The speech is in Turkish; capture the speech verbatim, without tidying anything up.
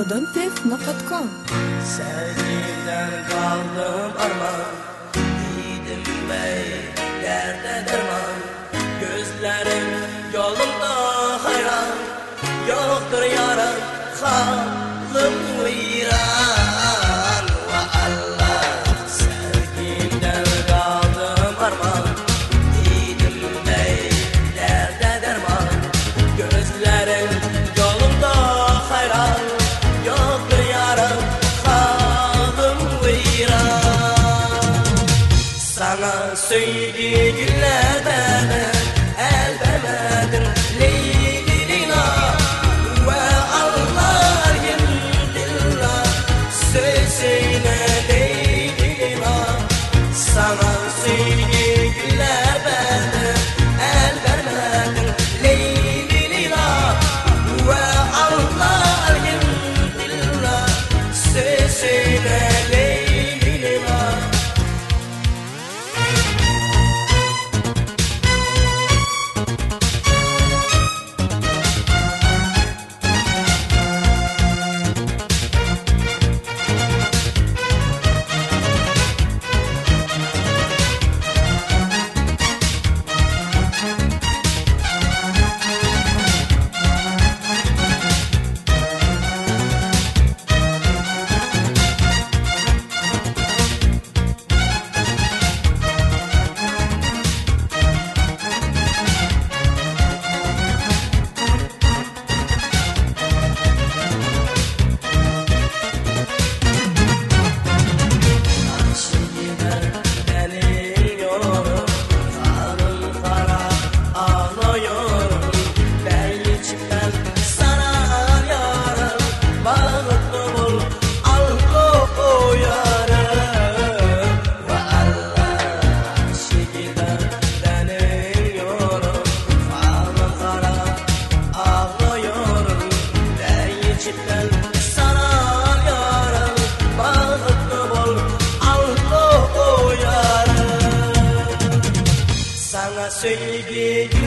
modan tef nokta com. Sevgimden kaldım arman, yiğidim bey derde derman. Gözlerim yolumda hayran, yoktur yaram halim viran. Ve Allah, sevgimden kaldım arman, yiğidim bey derde derman. Gözlerim yolumda hayran, yoktur yaram halim viran. Sana söyledi günlerden el vermedin Leylina. Ve Allah'ım dillah sözüne Leylina. Sana söyledi günlerden el vermedin Leylina. Ve Allah'ım dillah sözüne Leylina. Sevgi